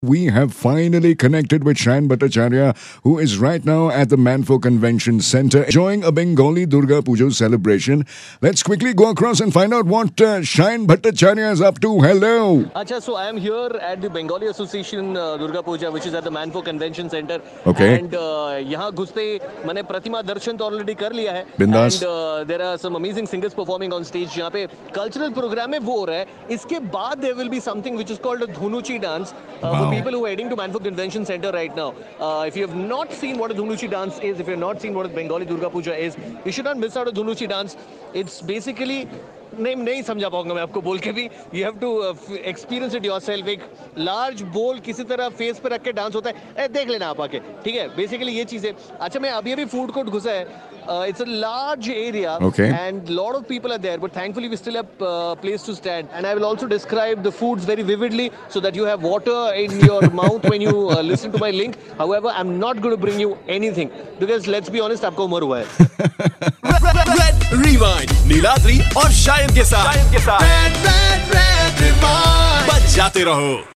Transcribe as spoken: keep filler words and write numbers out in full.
We have finally connected with Shayan Bhattacharya, who is right now at the Manfo Convention Center enjoying a Bengali Durga Puja celebration. Let's quickly go across and find out what uh, Shayan Bhattacharya is up to. Hello. Acha, so I am here at the Bengali Association uh, Durga Puja, which is at the Manfo Convention Center. Okay. And uh, यहाँ घुसते मैंने प्रतिमा दर्शन तो already कर लिया है. Bindas. And uh, there are some amazing singers performing on stage. यहाँ पे cultural program है वो हो रहा है. इसके बाद there will be something which is called a Dhunuchi dance. Uh, Wow. For people who are heading to Manfo Convention Center right now, uh, if you have not seen what a Dhunuchi dance is, if you have not seen what a Bengali Durga Puja is, you should not miss out on Dhunuchi dance. It's basically नहीं नहीं समझा पाऊंगा मैं आपको बोल के भी. You have to experience it yourself. एक large bowl किसी तरह face पे रख के डांस होता है. ए, देख लेना आप आके. ठीक है, बेसिकली ये चीज़ है. अच्छा, मैं अभी अभी फूड कोर्ट घुसा है. Uh, it's a large area. Okay. And a lot of people are there, but thankfully we still have uh, place to stand. And I will also describe the foods very vividly so that you have water in your mouth when you uh, listen to my link. However, I'm not going to bring you anything because let's be honest, आपको उम्र हुआ है. Red Rewind Niladri और शायन के साथ Red, Red, Red Rewind बच जाते रहो.